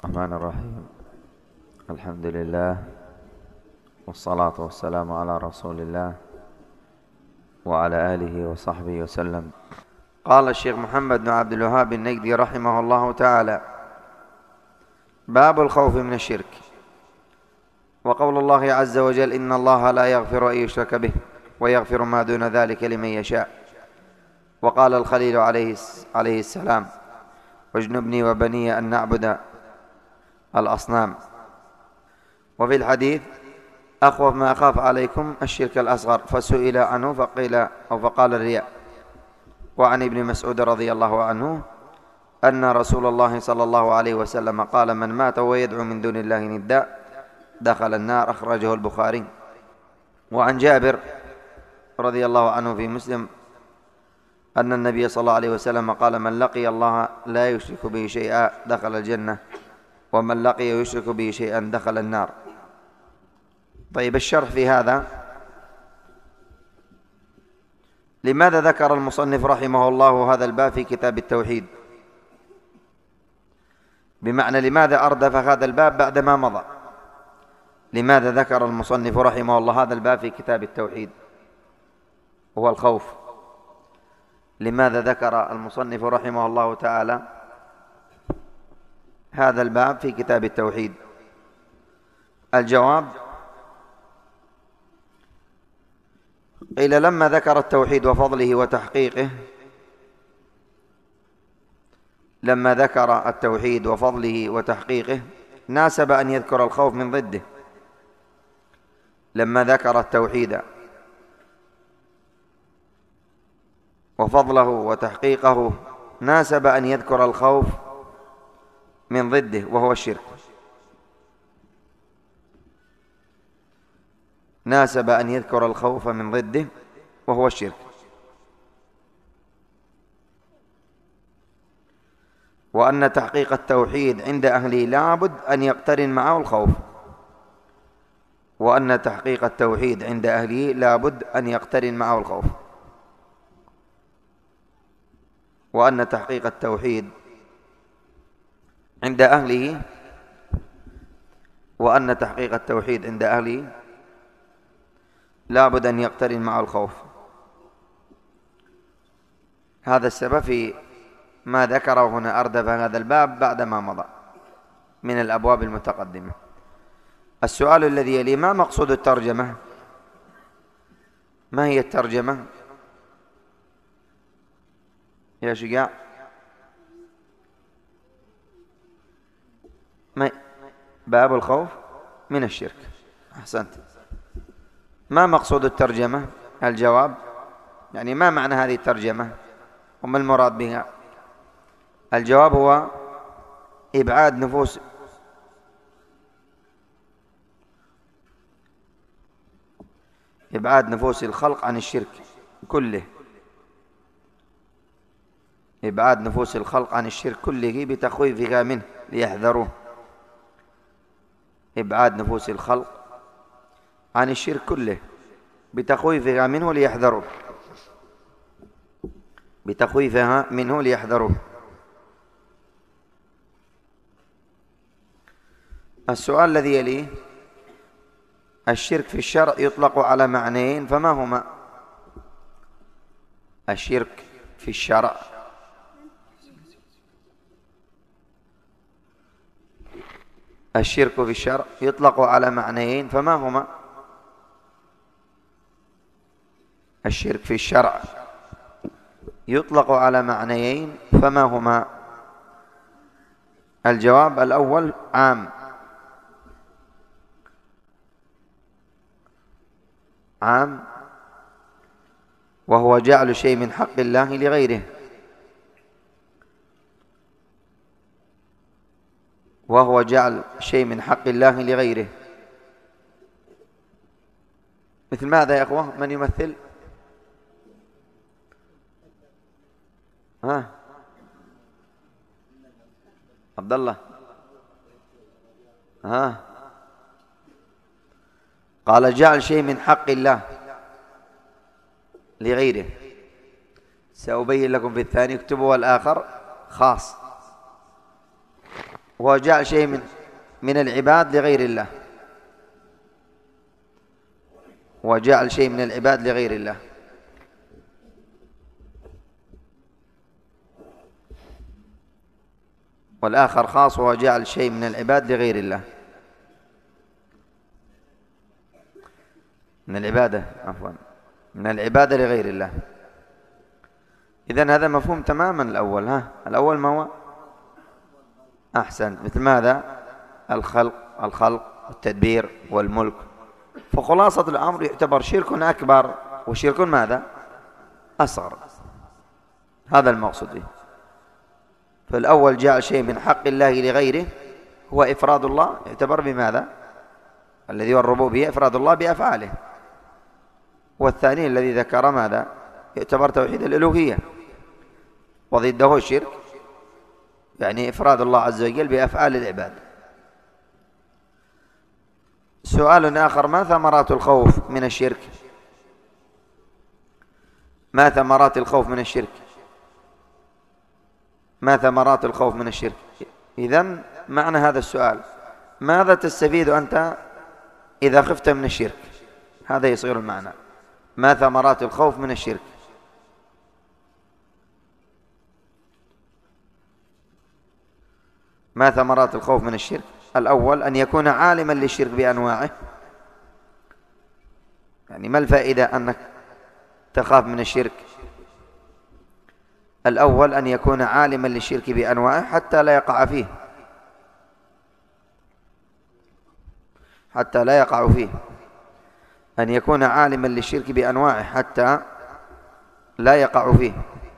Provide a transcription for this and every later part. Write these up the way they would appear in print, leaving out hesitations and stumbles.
الرحمن الرحيم. الحمد لله والصلاة والسلام على رسول الله وعلى آله وصحبه وسلم. قال الشيخ محمد بن عبد الوهاب النجدي رحمه الله تعالى: باب الخوف من الشرك. وقول الله عز وجل: إن الله لا يغفر أن يشرك به ويغفر ما دون ذلك لمن يشاء. وقال الخليل عليه السلام: واجنبني وبني أن نعبد الأصنام. وفي الحديث: أخوف ما أخاف عليكم الشرك الأصغر، فسئل عنه فقال الرياء. وعن ابن مسعود رضي الله عنه أن رسول الله صلى الله عليه وسلم قال: من مات ويدعو من دون الله ندا دخل النار. أخرجه البخاري. وعن جابر رضي الله عنه في مسلم أن النبي صلى الله عليه وسلم قال: من لقي الله لا يشرك به شيئا دخل الجنة، ومن لقي يشرك به شيئا دخل النار. طيب، الشرح في هذا: لماذا ذكر المصنف رحمه الله هذا الباب في كتاب التوحيد؟ بمعنى لماذا أردف هذا الباب بعدما مضى؟ لماذا ذكر المصنف رحمه الله هذا الباب في كتاب التوحيد وهو الخوف؟ لماذا ذكر المصنف رحمه الله تعالى هذا الباب في كتاب التوحيد؟ الجواب: قيل لما ذكر التوحيد وفضله وتحقيقه، لما ذكر التوحيد وفضله وتحقيقه ناسب أن يذكر الخوف من ضده. لما ذكر التوحيد وفضله وتحقيقه ناسب أن يذكر الخوف من ضده وهو الشرك. ناسب أن يذكر الخوف من ضده وهو الشرك. وأن تحقيق التوحيد عند أهله لابد أن يقترن معه الخوف. وأن تحقيق التوحيد عند أهله لابد أن يقترن معه الخوف. وأن تحقيق التوحيد عند أهله وأن تحقيق التوحيد عند أهله لابد أن يقترن معه الخوف. هذا السبب في ما ذكره هنا، أردف هذا الباب بعدما مضى من الأبواب المتقدمة. السؤال الذي يلي: ما مقصود الترجمة؟ ما هي الترجمة يا شجاع؟ باب الخوف من الشرك. أحسنت. ما مقصود الترجمة؟ الجواب: يعني ما معنى هذه الترجمة وما المراد بها؟ الجواب هو إبعاد نفوس الخلق عن الشرك كله. إبعاد نفوس الخلق عن الشرك كله بتخويفها منه ليحذروه. إبعاد نفوس الخلق عن الشرك كله بتخويفها منه ليحذروه. بتخويفها منه ليحذروه. السؤال الذي يليه: الشرك في الشرع يطلق على معنيين، فما هما؟ الشرك في الشرع يطلق على معنيين، فما هما؟ الشرك في الشرع يطلق على معنيين، فما هما؟ الجواب الأول: عام، وهو جعل شيء من حق الله لغيره. مثل ماذا يا أخوة؟ من يمثل؟ عبد الله. قال: جعل شيء من حق الله لغيره. سأبين لكم في الثاني، اكتبوا الآخر خاص. وهو جعل شيء من العباد لغير الله، وجعل شيء من العباد لغير الله. والآخر خاص، وهو جعل شيء من العباد لغير الله، من العبادة، عفوا، من العبادة لغير الله. إذن هذا مفهوم تماما الأول. الأول ما هو؟ أحسن، مثل ماذا؟ الخلق والتدبير والملك. فخلاصة الأمر يعتبر شرك أكبر وشرك ماذا؟ أصغر. هذا المقصود به. فالأول جعل شيء من حق الله لغيره هو إفراد الله، يعتبر بماذا؟ الذي هو الربوبية، إفراد الله بأفعاله. والثاني الذي ذكر ماذا؟ يعتبر توحيد الألوهية، وضده الشرك، يعني إفراد الله عز وجل بأفعال العباد. سؤال آخر: ما ثمرات الخوف من الشرك؟ ما ثمرات الخوف من الشرك؟ ما ثمرات الخوف من الشرك؟ إذن معنى هذا السؤال: ماذا تستفيد أنت إذا خفت من الشرك؟ هذا يصير المعنى. ما ثمرات الخوف من الشرك؟ ما ثمرات الخوف من الشرك؟ الأول أن يكون عالما للشرك بأنواعه. يعني ما الفائدة أنك تخاف من الشرك؟ الأول أن يكون عالما للشرك بأنواعه حتى لا يقع فيه، حتى لا يقع فيه. أن يكون عالما للشرك بأنواعه حتى لا يقع فيه.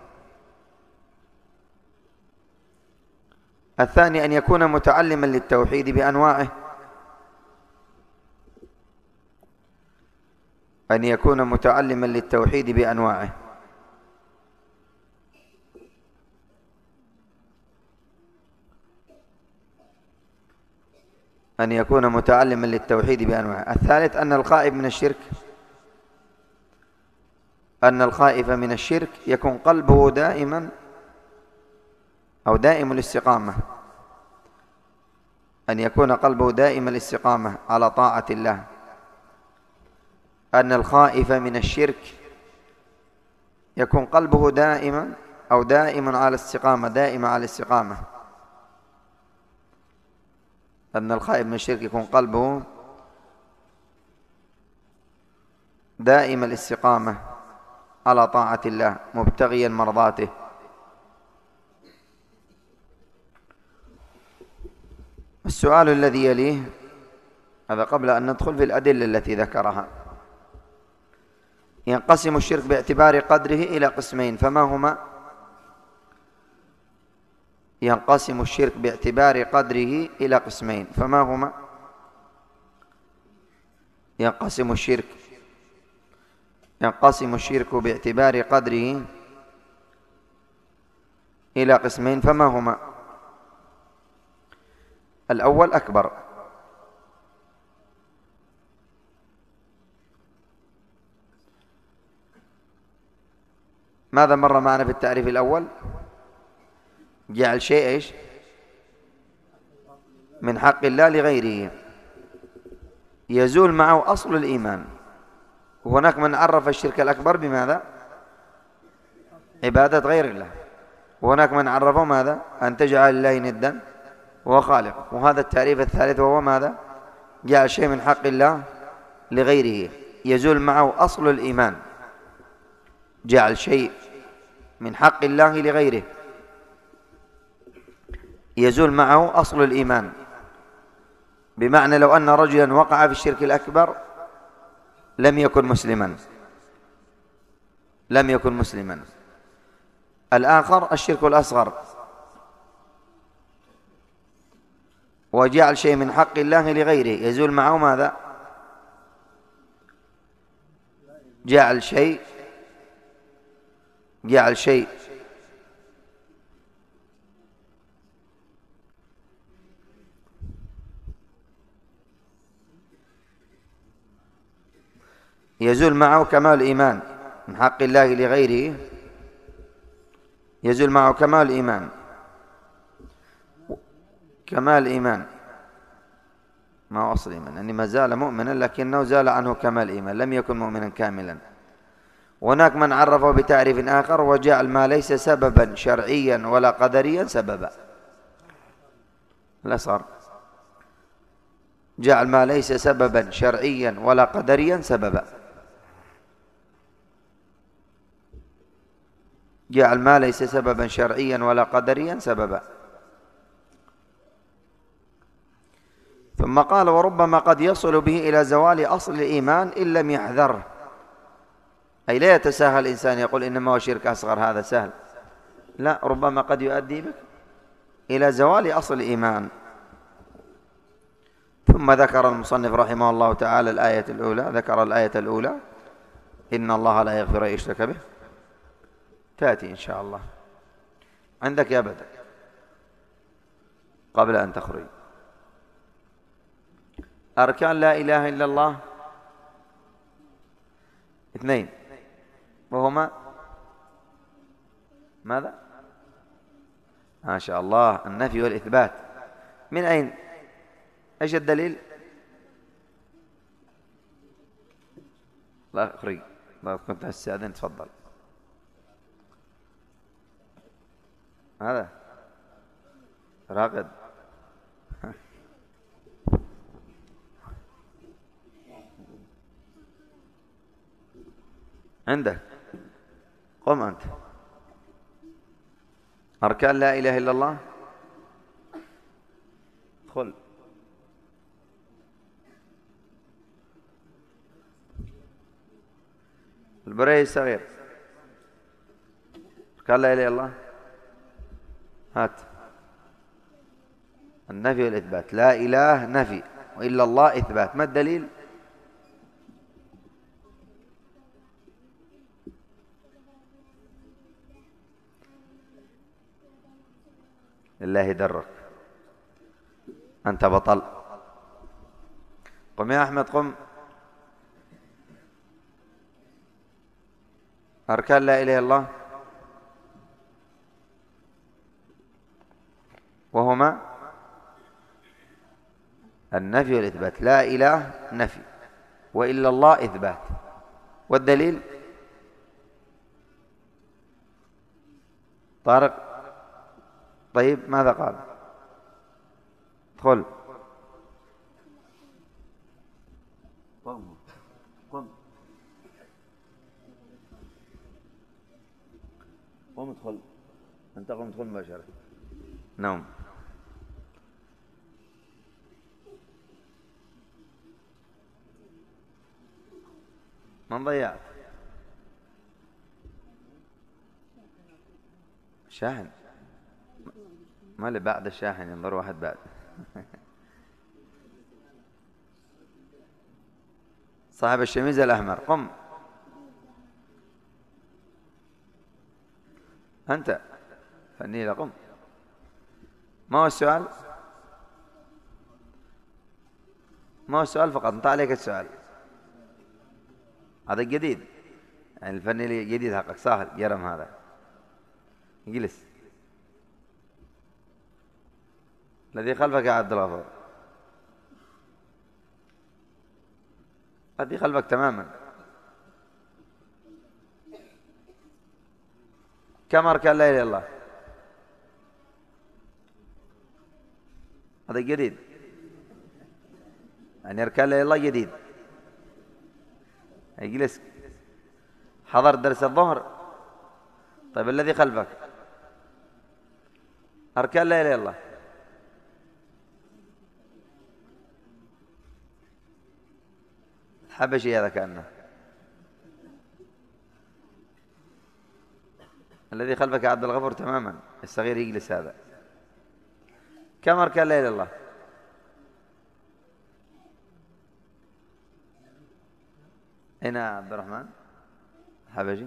الثاني أن يكون متعلما للتوحيد بأنواعه، أن يكون متعلما للتوحيد بأنواعه. أن يكون متعلما للتوحيد بأنواعه. الثالث أن الخائف من الشرك، أن الخائف من الشرك يكون قلبه دائما أو دائم الاستقامة، أن يكون قلبه دائم الاستقامة على طاعة الله. أن الخائف من الشرك يكون قلبه دائما أو دائم على الاستقامة، دائم على الاستقامة. أن الخائف من الشرك يكون قلبه دائم الاستقامة على طاعة الله مبتغيا مرضاته. السؤال الذي يليه هذا قبل أن ندخل في الأدلة التي ذكرها: ينقسم الشرك باعتبار قدره إلى قسمين، فما هما؟ ينقسم الشرك باعتبار قدره إلى قسمين، فما هما؟ ينقسم الشرك باعتبار قدره إلى قسمين، فما هما؟ الأول أكبر، ماذا مر معنا في التعريف الأول؟ جعل شيء إيش؟ من حق الله لغيره، يزول معه أصل الإيمان. وهناك من عرف الشرك الأكبر بماذا؟ عبادة غير الله. وهناك من عرفه ماذا؟ أن تجعل الله ندا وهو خالق. وهذا التعريف الثالث وهو ماذا؟ جعل شيء من حق الله لغيره، يزول معه أصل الإيمان. جعل شيء من حق الله لغيره يزول معه أصل الإيمان. بمعنى لو أن رجلا وقع في الشرك الأكبر لم يكن مسلما. الآخر الشرك الأصغر، وجعل شيء من حق الله لغيره يزول معه ماذا؟ جعل شيء يزول معه كمال الإيمان من حق الله لغيره، يزول معه كمال الإيمان. كمال إيمان، ما هو أصل إيمان، يعني ما زال مؤمنا لكنه زال عنه كمال إيمان، لم يكن مؤمنا كاملا. وهناك من عرفه بتعريف آخر وجعل ما ليس سببا شرعيا ولا قدريا سببا. لا صار جعل ما ليس سببا شرعيا ولا قدريا سببا، جعل ما ليس سببا شرعيا ولا قدريا سببا. ثم قال وربما قد يصل به إلى زوال أصل الإيمان إن لم يحذره، أي لا يتساهل الإنسان يقول إنما هو شرك أصغر هذا سهل، لا، ربما قد يؤدي بك إلى زوال أصل الإيمان. ثم ذكر المصنف رحمه الله تعالى الآية الأولى، ذكر الآية الأولى إن الله لا يغفر أن يشرك به، تأتي إن شاء الله عندك يا بدر قبل أن تخرج. أركان لا إله إلا الله 2، وهما ماذا؟ ما شاء الله، النفي والإثبات. من أين؟ إيش الدليل؟ لا أخرج، لا كنت أستأذن، تفضل. هذا راقد. عندك، قم أنت. أركان لا إله إلا الله، ادخل. البري الصغير، أركان لا إله إلا الله، هات. النفي والإثبات، لا إله نفي وإلا الله إثبات، ما الدليل؟ لله درك، أنت بطل. قم يا أحمد، قم. أركان لا إله إلا الله وهما النفي والإثبات، لا إله نفي وإلا الله إثبات، والدليل؟ طارق، طيب ماذا قال؟ ادخل. قم قم قم، ادخل أنت، قم ادخل مباشرة. نوم. من ضيعت؟ شاحن، ما اللي بعد الشاحن، ينظر واحد بعد. صاحب الشميز الأحمر، قم أنت، فنيلة، قم. ما هو السؤال؟ ما هو السؤال فقط، انت عليك السؤال، هذا جديد يعني، الفنيلة جديد حقك، سهل جرم هذا. اجلس. الذي خلفك يا عبد الغفور، الذي خلفك تماما. كم أركان لا إله إلا الله؟ هذا جديد يعني، أركان لا إله إلا الله جديد. اجلس. حضر درس الظهر؟ طيب الذي خلفك أركان لا إله إلا الله؟ حبشي هذا كأنه. الذي خلفك يا عبد الغفور تماما، الصغير يجلس هذا. كم أركان لا إله إلا الله؟ أين عبد الرحمن حبشي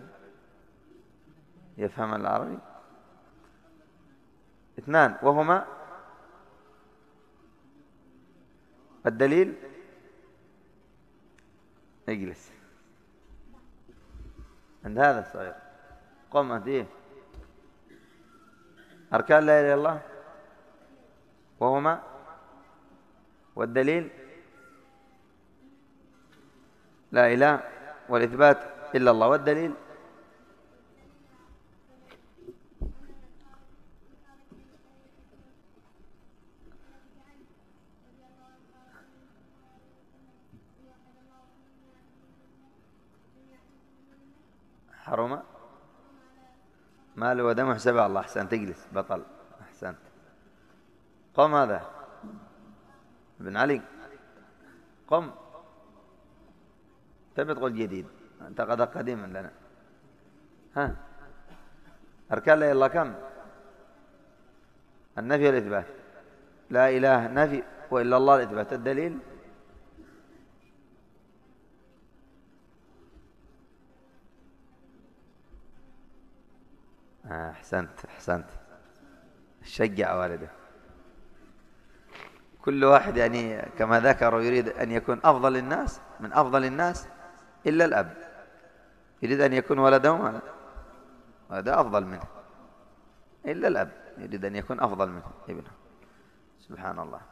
يفهم العربي؟ 2، وهما الدليل؟ اجلس عند هذا الصغير. قم أنت. أركان لا إله إلا الله وهما والدليل لا إله والإثبات إلا الله، والدليل حرم مال ودم حسب الله. أحسنت، تجلس بطل. أحسنت. قم هذا ابن علي، قم. تبي تقول جديد؟ أنت قد قديم لنا. ها، أركان لا إله كم؟ النفي والإثبات. لا إله نفي وإلا الله الإثبات. الدليل أحسنت أحسنت. شجع والده. كل واحد يعني كما ذكروا يريد أن يكون أفضل الناس من أفضل الناس إلا الأب، يريد أن يكون ولده هذا أفضل منه، إلا الأب يريد أن يكون أفضل منه ابنه. سبحان الله.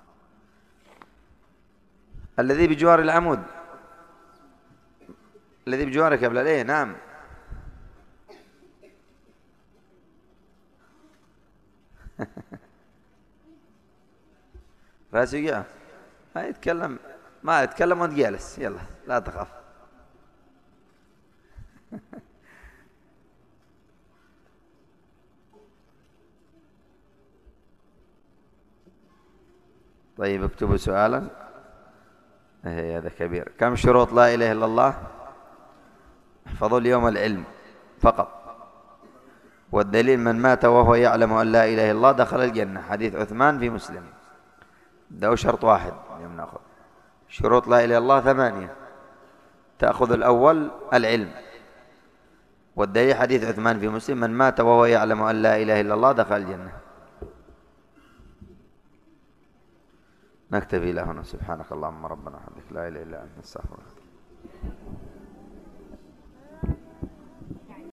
الذي بجوار العمود، الذي بجوارك قبل إيه؟ نعم. راسي يقع. ما يتكلم، ما يتكلم وانت جالس. يلا لا تخاف. طيب اكتبوا سؤالا. هذا كبير. كم شروط لا إله إلا الله؟ احفظوا اليوم العلم فقط. والدليل من مات وهو يعلم أن لا إله إلا الله دخل الجنة، حديث عثمان في مسلم. ده شرط واحد اليوم نأخذ. شروط لا إله إلا الله 8. تأخذ الأول العلم، والدليل حديث عثمان في مسلم من مات وهو يعلم أن لا إله إلا الله دخل الجنة. نكتفي له هنا. سبحانك اللهم ربنا وبحمدك لا إله إلا أنت نستغفرك.